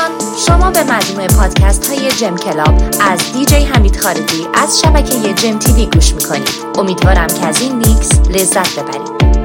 دوستان، شما به مجموعه پادکست های جم کلاب از دیجی حمید خارجی از شبکه جم تیوی گوش میکنید. امیدوارم که از این میکس لذت ببرید.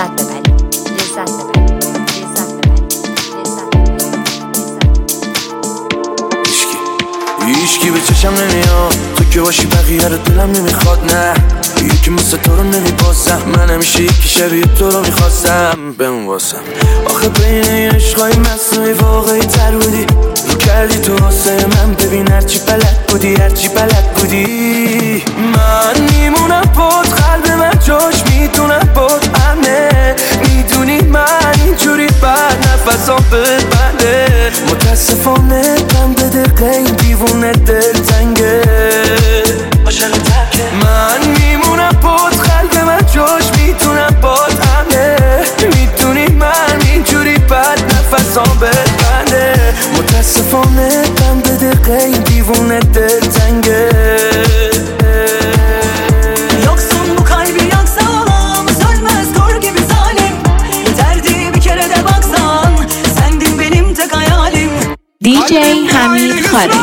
هیچکی به چشم نمیاد، تو که باشی بقیه رو دلم نمیخواد. نه یکی مثل تو رو نمیبازم، من همیشه یکی شبیه تو رو میخواستم بمون واسم. آخه بین این عشقای مصنوعی واقعی تر بودی، رو کردی تو واسه من. ببین هرچی بلد بودی من میمونم بود، قلب من جاش میدونم بود امنه. میدونی من اینجوری بعد نفسام ببنده. متاسفانه من به دقیقه این دیوونه دل تنگه. من میمونم بود، قلب من جاش میدونم بود امنه. میدونی من اینجوری بعد نفسام ببنده. متاسفانه من به derde این دیوونه دل تنگه. Yoksun bu kalbi yaksan, sönmez kor gibi zalim. Yeterdi bir kere de baksan, sendin benim tek hayalim. DJ حمید خارجی.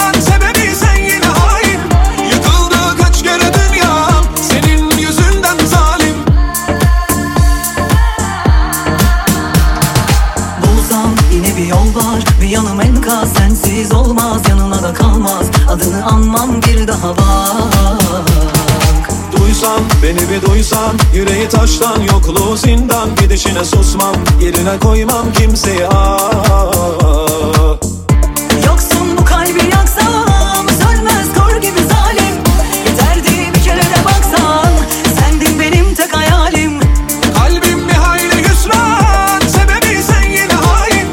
Yanım enkaz, sensiz olmaz, yanına da kalmaz. Adını anmam bir daha bak. Duysan, beni bir duysan, yüreği taştan, yokluğu zindan. Gidişine susmam, yerine koymam kimseyi. Yoksun bu kalbi yaksam, sönmez kor gibi zalim. Yeterdi bir kere de baksan, sendin benim tek hayalim. Kalbim bir hayli hüsran, sebebi sen yine hain.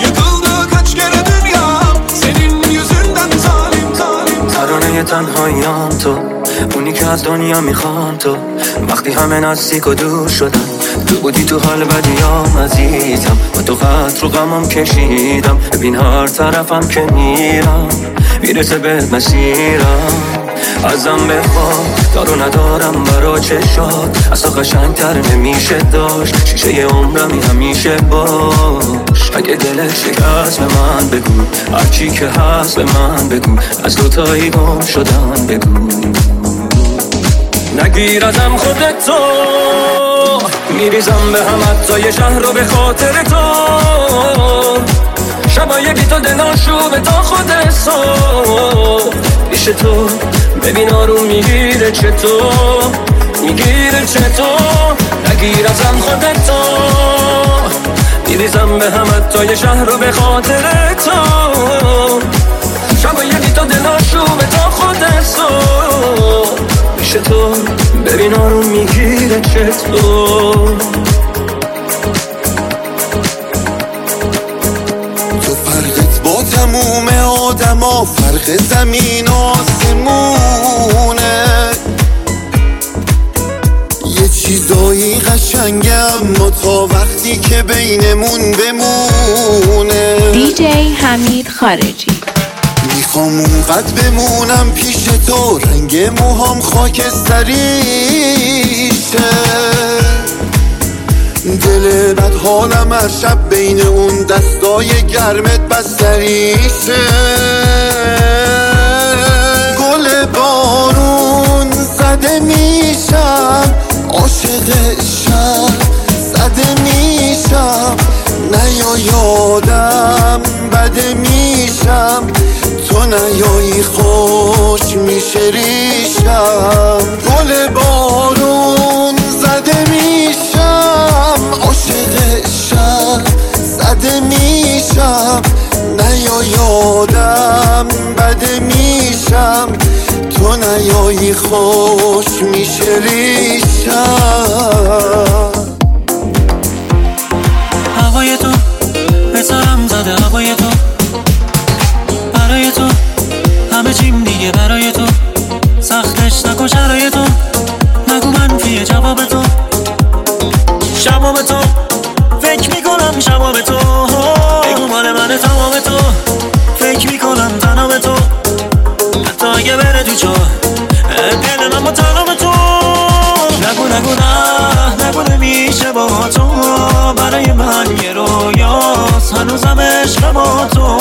ترانه تنهاییام تو، اونی که از دنیا میخوام تو. وقتی همه نزدیک و دور شدن، تو بودی تو حال بدیام عزیزم. با تو خط رو غمم کشیدم. ببین هر طرفم که میرم میرسه به مسیرم. ازم بخواه دارو ندارم برا چشات، اصلا قشنگتر نمیشه داشت. شیشه عمرمی همیشه باش. اگه دلت شکست به من بگو، هرچی که هست به من بگو. از دوتایی گم شدن بگو. نگیر ازم خودتو، میریزم به هم حتی یه شهر رو به خاطر تو. شبای بی تو دلاشو به تا خود صبح پیش تو. ببین آروم میگیره چطور، نگیر ازم خودتو، میریزم به هم حتی یه شهر رو به خاطر تو. شبای بی تو دلاشو به تا خود صبح پیش تو. ببین آروم میگیره چطور. با تموم آدم ها فرق زمین و آسمونه. یه چیزایی قشنگه اما تا وقتی که بینمون بمونه. دیجی حمید خارجی. میخوام اونقدر بمونم پیش تو، رنگ موهام خاکستریشه. دل بد حالم هر شب بین اون دستای گرمت بستریشه. گل بارون زده میشم، عاشق شب زده میشم. نیا یادم بده میشم، تو نیایی خوش میشه ریشم. گل بارون زده میشم، عاشق شب زده میشم. نیا یادم بده میشم، تو نیایی خوش میشه ریشم. هوای تو به سرم زده، هوای تو برای تو همه چیم دیگه برای تو. سختش نکن شرای تو، نگو منفیه جواب تو. شبا به تو فکر میکنم، شبا به تو بگو مال من تمام تو. فکر میکنم تنها به تو، حتی اگه بره تو چا دل من با تنها تو. نگو نمیشه با تو، برای من یه رویاست. هنوزم عشق با تو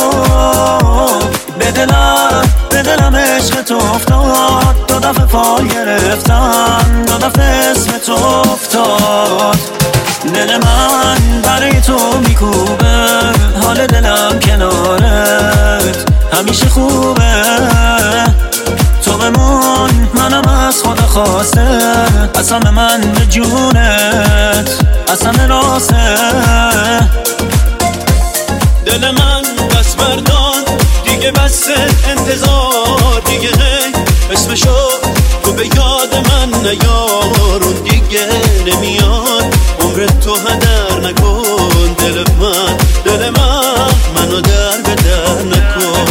به دلم عشق تو افتاد. 2 دفعه فال گرفتم 2 دفعه اسم تو افتاد. دل من برای تو میکوبه حال دلم کنارت همیشه خوبه. تو بمون منم از خدا خواسته قسم من به جونت قسم راسته. دل من دست برداد دیگه بس انتظار دیگه اسمشو تو به یاد من نیار اون دیگه نمیاد عمر تو هدر نکن. دل من منو در به در نکن.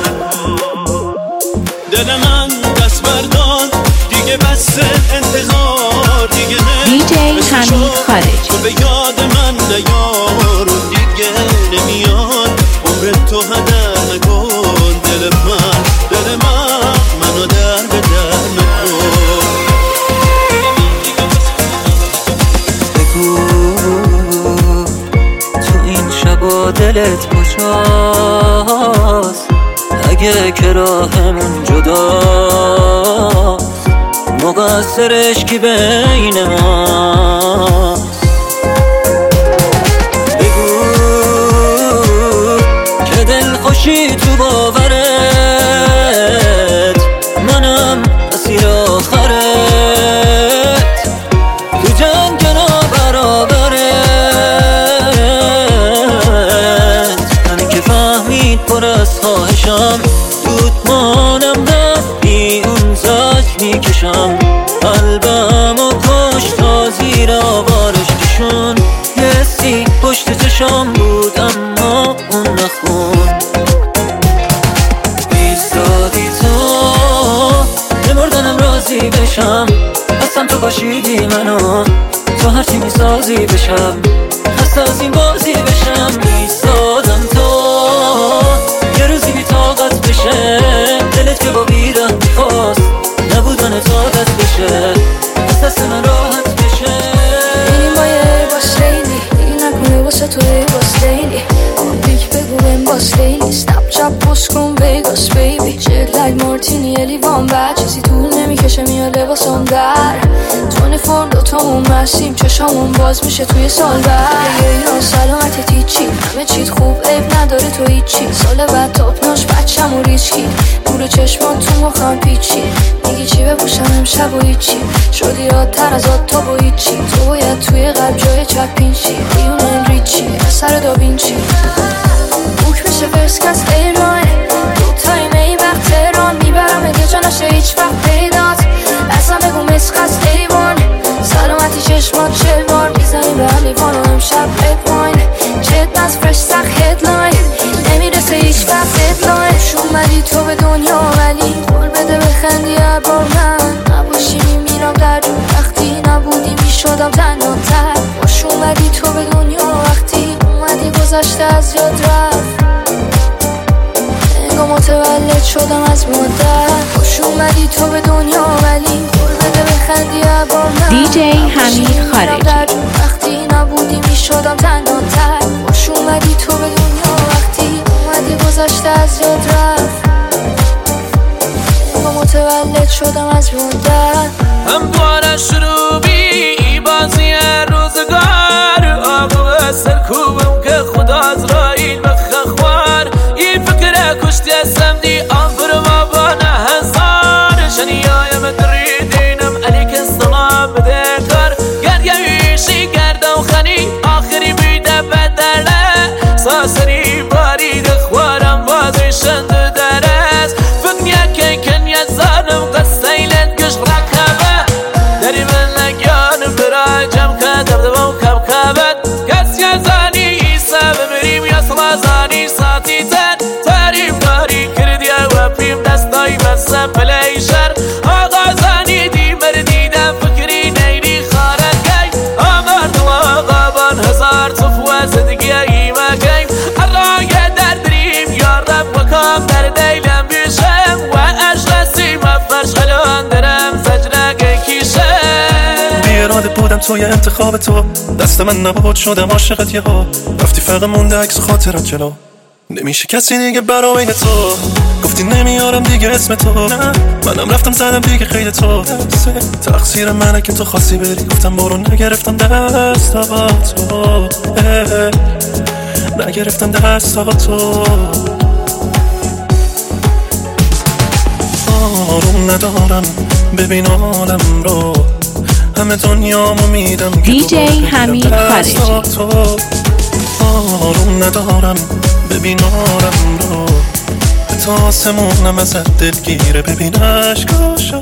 دل من دست برداد دیگه بس انتظار دیگه DJ حمید خارجی تو به یاد من نیار اون دیگه نمیاد عمر تو هدر نکن. دل من منو در به در نکن. بگو تو این شبا دلت کجاست اگه که راهمون جداست مقصرش کی بین ماست. بگو که دل خوشی تو باورت منم اسیر آخرت تو جنگ نابرابرت. من که فهمید پر از خواهشم دود مانم بی اون زاج میکشم قلبم و کش تا زیر آوارش کشون. یه سی پشت چشم بود اما اون نخون. ایستادی تو نمردنم راضی بشم اصلا تو باشیدی منو تو هرچی میسازی بشم خسته از این بازی بشم. ایستادم تو یه روزی بی طاقت بشه دلت که با بیره میخواست نبودن طاقت بشه از دست من راحت بشه. این مایه باس لیلی دیگه نکنه واسه توی باس لیلی بیک بگو بهم باس لیلی سنپ چپ پست کن ویگاس بیبی جت لگ مارتینی لیوان بعد چیزی طول نمیکشه میاد لباسم در تون فرم دوتامون مسیم چشامون باز میشه توی سال بعد ایران سلامت تیچی همه چیت خوب عیب نداره تو هیچی سال بعد تاپ ناش بچم و ریچکی نور چشمان تو مخم پیچی میگی چی بپوشم امشب و هیچی شدی یادتر از آد تا با هیچی تو باید توی قلب جای چپ پینچی دیون انریچی اثر داوینچی بوک میشه فرسکست ایران دوتای می وقت تهران میبرم اگه جا نشه هیچ وقت پیدات اصلا بگو مسخست ایوان سلامتی چشمات چه بار میزنی به هم لیوان و امشب اپاین جد نز فرش سخ هدلاین نمیرسه هیچ وقت هدلاین شومدی تو به دنیا ولی قول بده بخندی ابار من نباشی میمیرم در جون وقتی نبودی میشدم تنها تر باش اومدی تو به دنیا وقتی اومدی گذشته از یاد رفت انگاه متولد شدم از مادر باش اومدی تو به دنیا ولی قول بده بخندی ابار من DJ حمید خارجی وقتی نبودی میشدم تنها تر باش اومدی تو به دنیا وقتی اومدی گذشته از یاد رفت انگاه متولد شدم از مادر هم دواره شروع بی بازی روزگار آقا سرکوبم که خدا از رایل بخخوار این فکر کشتی سمدی آفر ما بانه هزار شنیایم دریدینم علیک السلام بده کار گرگویشی گرده و خنی آخری بیده بدله ساسری باری دخوارم بازی شند درست فکنیا که کنیا زانم قصیلت کش رکبه داری من نگیانم براجم که دبدبم کم کبت کس یا زانی ایسا بمریم یا سلازانی ساتی تن تعریف داری کردی و پیم دستای بسم پلیشر آقا زانی دی مردیدم فکری نیری خارد گی آمردم آقا بان هزار صفوه زدگی ایمه گیم الرای در دریم یا رب مکام در دیلم بیشم و اجلسی مفرش خلان درم زجنه گی کیشم بیراده بودم توی انتخاب تو، دست من نبود شدم عاشقت یه ها، رفتی فقط مونده عکس خاطرت جلو، نمیشه کسی دیگه برا بین تو، گفتی نمیارم دیگه اسم تو، نه منم رفتم زدم دیگه خیلی تو، تقصیر منه که تو خواستی بری، گفتم برو نگرفتم دستاتو، نگرفتم دستاتو، آروم ندارم ببین عالم رو، همه دنیامو میدم که دیجی حمید خارجی. آروم ندارم ببین عالم رو، تا آسمونم ازت دلگیره، ببین عشقاشو،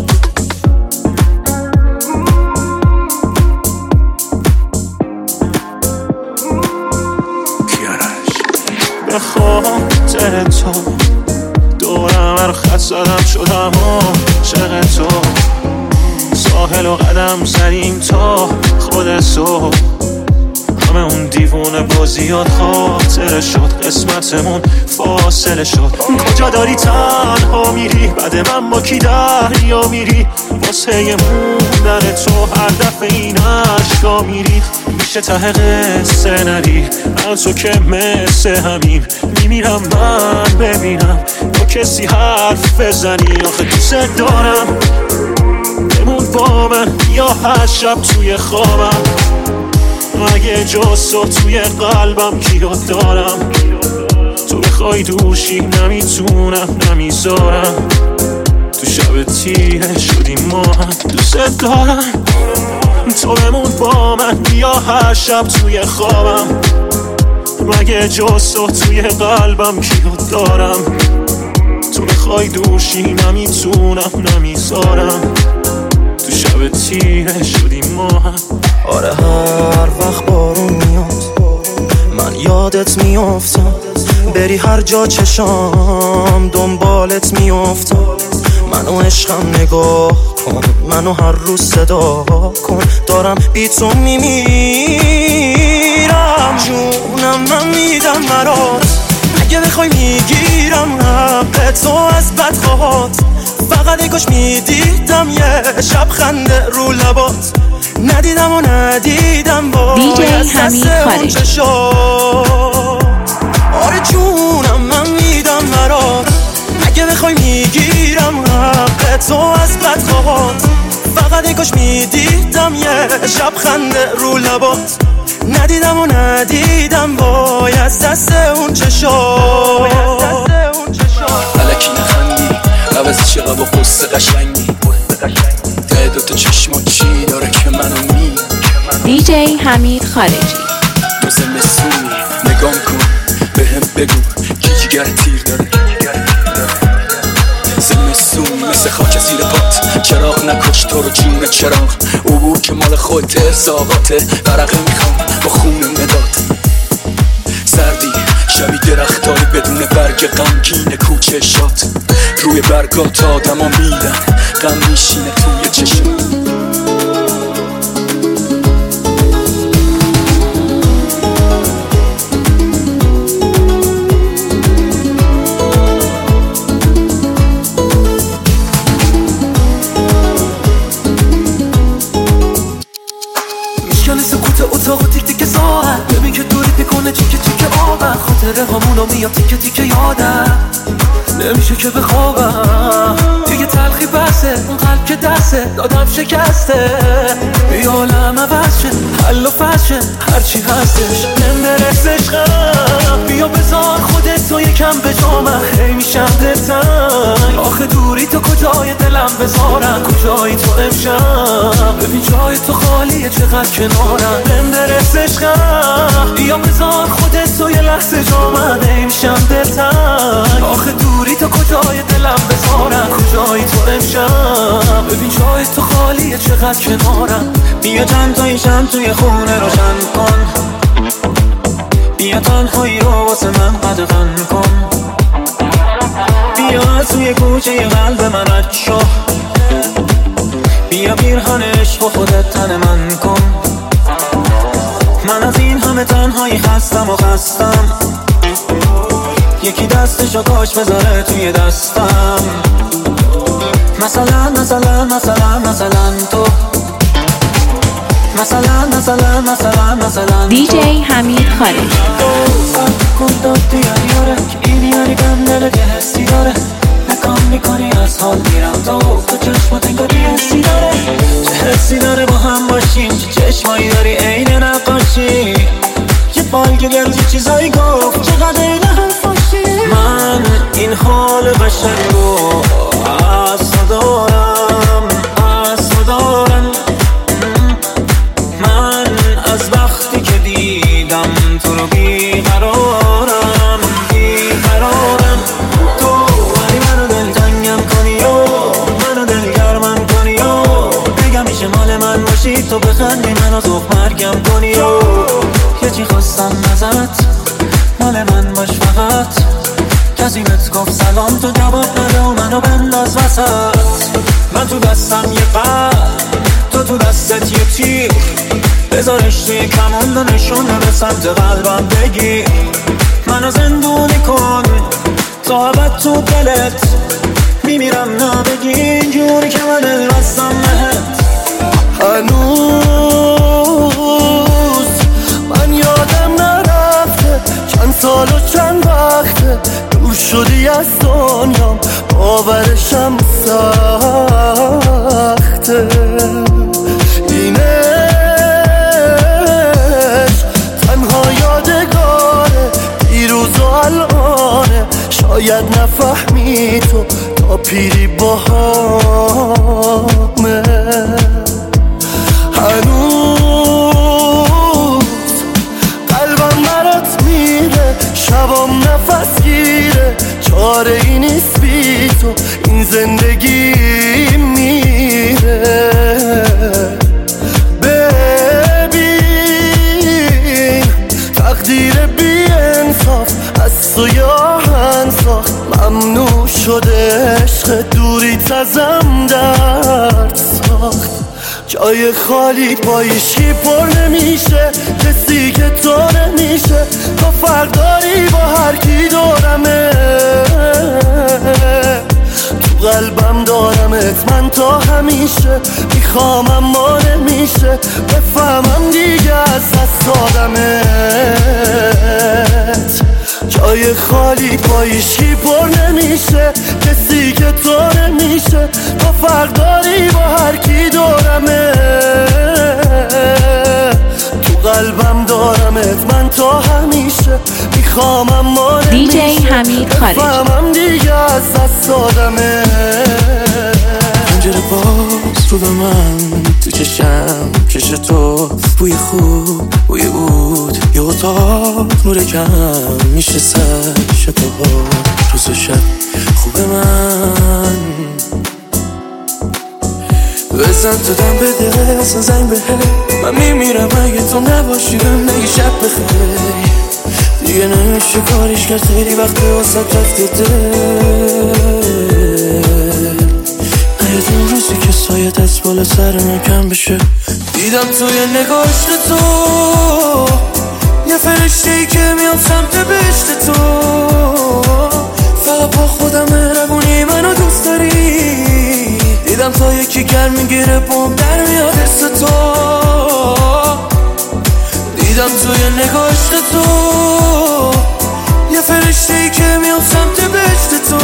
به خاطر تو دورم هر خط زدم شدم عاشق تو، ساحل و قدم زدیم تا خودت تو، همه اون دیوونه بازیات خاطره شد، قسمتمون فاصله شد، کجا داری تنها میری، بعد من با کی دریا میری، واسه موندن تو هر دفعه این عشقا میری، میشه ته قصه نری، من تو که مثل همیم، میمیرم من ببینم با کسی حرف بزنی، آخه دوست دارم بمون با من یا هر شب توی خوابم، اگه جز تو توی قلبم کیات دارم، تو بخوای دوشی نمیتونم نمیذارم، تو شب تیره شدیم ما هم، دوست دارم تو بمون با من بیا هر شب توی خوابم، مگه جز تو توی قلبم کیات دارم، تو بخوای دوشی نمیتونم نمیذارم، تو شب تیره شدیم ما هم. آره هر وقت بارون میاد من یادت میافتم، بری هر جا چشام دنبالت میافتم، منو عشقم نگاه کن، منو هر روز صدا کن، دارم بی تو میمیرم، جونم من میدم برات، اگه بخوای میگیرم حق تو از بدخواهات، فقط یکاش میدیدم یه شب خنده رو لبات، ندیدم و ندیدم با دیجی حمید خارجی. آره جونم من میدم برات، اگه بخوای میگیرم حق تو از بدخواهات، فقط یکاش میدیدم یه شب خنده رو لبات، ندیدم و ندیدم وای از دست اون چشات، الکی نخندی عوض چقدر و قصه قشنگی، ده دوتا چشما چی داره که منو می، دیجی حمید خارجی. تو زمستونی نگام کن بهم بگو کی جگر تیر داره، زمستون مثل خاک زیر پات، چراغ نکش تو رو جون چراغ، عبور که مال خودت ارزاقاته، برقه میخوام با خون مداد، سردی شبی درختای بدون برگ غمگین کوچه شات، روی برگات آدم ها میرن غم میشینه توی چشم، میشکنه سکوت اتاق و تیک تیک ساعت، ببین که دوریت میکنه چیکه چیکه آبم، خاطره همونو میاد تیکه تیکه یادم، نمیشه که بخوابم، دیگه تلخی بسه، اون قلب که دسته دادم شکسته، بیا عالم عوض شه، حل و فصل شه، هرچی هستش من برس عشقم، بیا بذار خودت تو یکم به جامم، هی میشم دلتنگ، آخه دوری تو کجای دلم بذارم، کجایی تو امشب، ببین جای تو خالیه چقدر کنارم، من برس عشقم، بیا بذار خودت تو یه لحظه جامم، هی میشم دلتنگ، آخه دوری تو کجای دلم بذارم، کجایی تو امشب، ببین جای تو خالیه چقدر کنارم، بیا چند تایشم توی خونه روشن کن، بیا تنهایی رو واسه من قدغن کن، بیا توی کوچه قلب من رد شو، بیا پیرهن عشق و خودت تن من کن، من از این همه تنهایی خستم و خستم، یکی دستشو کاش بذاره توی دستم، مثلا تو مثلا دیجی حمید خارجی. کن دیاره که این یعنی گم دل که حسی داره، نکام میکنی از حال میرم تو چشمات انگاری حسی داره، چه حسی داره با هم باشیم، چه چشمایی داری عین نقاشی، یه بالگرد یه چیزایی گفت چقدر این حرف باشی. من این حال قشنگ رو اصلا دارم، اصلا دارم. من از وقتی که دیدم تو رو بیقرارم، بیقرارم. تو ولی منو دلتنگم کنی و منو دلگرمم کنی و بگم میشه مال من باشی، تو بخندی منو زخ مرگم کنی و یه چی خواستم ازت، مال من باش فقط. کسی بهت گفت سلام تو جواب نده و منو بنداز وسط. من تو دستم یه قلب، تو دستت یه تیر، بذارش توی کمون و نشونه به سمت قلبم بگیر. منو زندونی کن تا ابد تو دلت، میمیرم نبگی اینجوری که من دل بستم بهت. هنوز من یادم نرفته چند سال و چند وقته دور شدی از دنیام، باورشم سخته. اینش تنها یادگاره دیروز و الانه، شاید نفهمی تو تا پیری باهامه. هنوز قلبم برات میره، شبام نفس گیره، چاره ای نیست بی تو این زندگی میره. ببین تقدیر بی انصاف از تو یاهن ساخت، ممنوع شده عشق دوریت ازم درد ساخت. جای خالی با عشقی پر نمیشه، کسی که تو نمیشه، تو فرق داری با هر کی دورمه. تو قلبم دارمت من تا همیشه، میخوام اما نمیشه بفهمم دیگه از دست دادمت. جای خالی با عشقی پر نمیشه، کسی که تو نمیشه، تو فرق داری با هر کی دورمه. تو قلبم دارمت من تا همیشه، میخوام اما نمیشه دیجی حمید خارجی. بفهمم دیگه از دست دادمت. پنجره باز رو به من تو چشم کش تو، بوی خوب بوی بود یه اتاق نور کم میشه سر شبها روز و شب خوب من. بزن تو دم بده اصلا زنگ بهه، من میمیرم اگه تو نباشی بهم نگی شب بخیر. دیگه نمیشه کاریش کرد خیلی وقت واسه رفته اون روزی که سایت از بالا سر من کم بشه. دیدم توی نگاشت تو یه فرشته‌ای که میام سمت بهشت تو، فقط با خودم مهربونی منو دوست داری. دیدم تا یکی گرم میگیره بوم در میاد حس تو، دیدم توی نگاشت تو یه فرشته‌ای که میام سمت بهشت تو،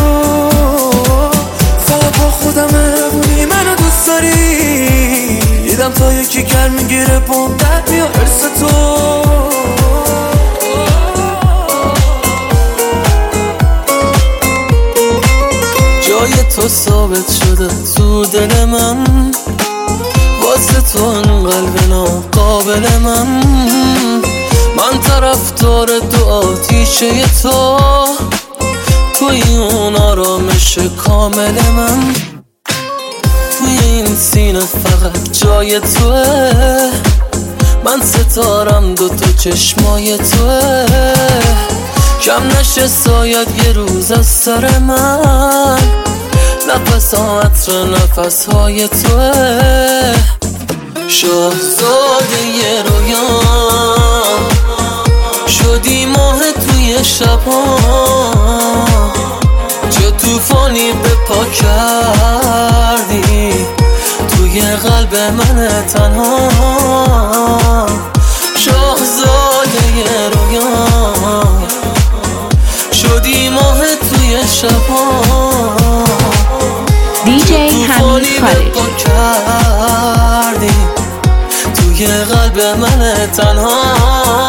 فقط با خودم مهربونی منو دوست داری. دیدم تا یکی گرم میگیره بوم در میاد حس تو. جای تو ثابت شده تو دل من، واسه تو این قلب ناقابل من طرفدار دو آتیشه تو، توی اون آرامش کامل من. توی این سینه فقط جای توه، من ستارم دو چشمای توه. کم نشه ساید یه روز از سر من، نفس ها عطر نفس های توه. شاهزاده یه رویان شدی ماه توی شبها، چه توفانی به پا کردی توی توی قلب من تنها شاهزاده رویا شدی ماه توی شبا دیجی حمید خالقی کردی توی قلب من تنها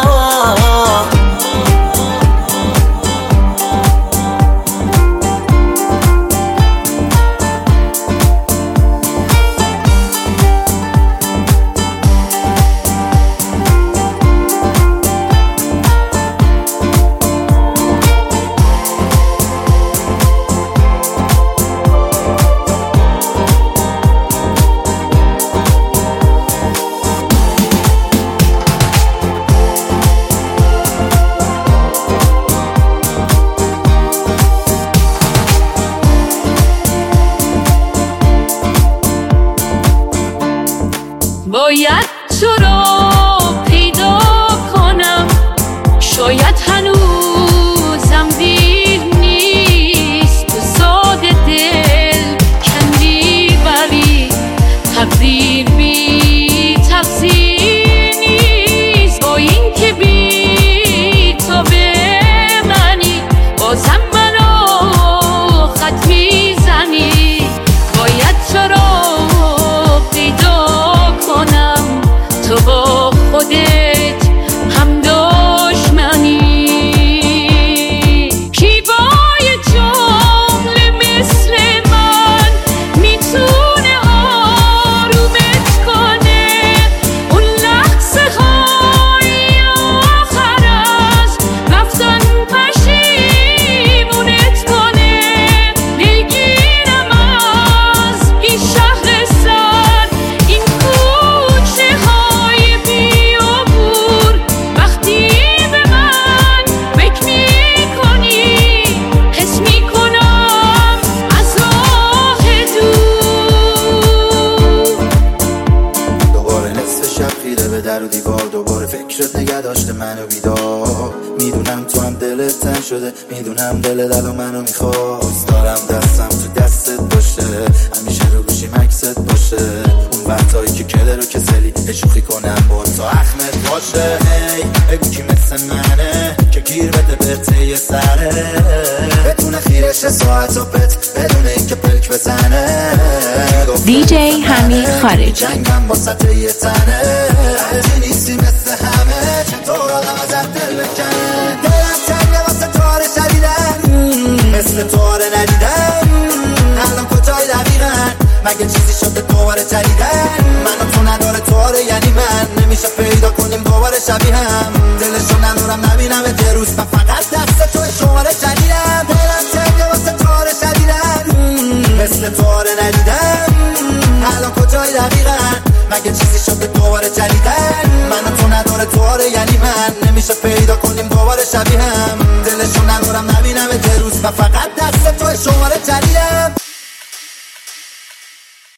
باید تو رو پیدا کنم شاید هنوزم دیر نیست تو ساده دل کندی ولی تقدیر بی تقصیر نیست با این که بی تو بمانی بازم منو خط میزنی باید تو رو تو با خودت هم دشمنی کی با یه جمله مثل من میتونه آرومت کنه اون لحظه های آخر از رفتن پشیمونت کنه دلگیرم از این شهر سر این کوچه در و دیوار دوباره فکرت نگه داشته منو بیدار میدونم تو هم دلت تنگ شده میدونم دل دل و منو میخواست دارم دستم تو دستت باشه همیشه رو گوشی مکست باشه اون وقتایی که کله رو کسلی اشوخی کنم با تو اخمت باشه هی بگو کی مثل منه که گیر بده بهته یه سره بتونه خیرش ساعت و پت بدون این که پلک بزنه دیجی حمید خالقی جنگم با سطح یه تنه هرچی نیستی مثل همه چطور آدم از دل بکنه دلم تنگه واسه تاره شدیدن مثل تاره ندیدن الان کجای دقیقا مگه چیزی شده دوباره جدیدن من و تو نداره تاره یعنی من نمیشه پیدا کنیم دوباره شبیه هم دلشو ندارم نبینم یه روز من فقط دست تو شماره جدیدم دلم تنگه واسه تاره شدیدن مثل تاره ندیدن الان کجای دقیقا مگه چیزی شده دوباره جدیدن من و تو نداره تواره یعنی من نمیشه پیدا کنیم دوباره شبیه هم دلشو ندارم نبینم یه روز و فقط دست تو شماره جدیدم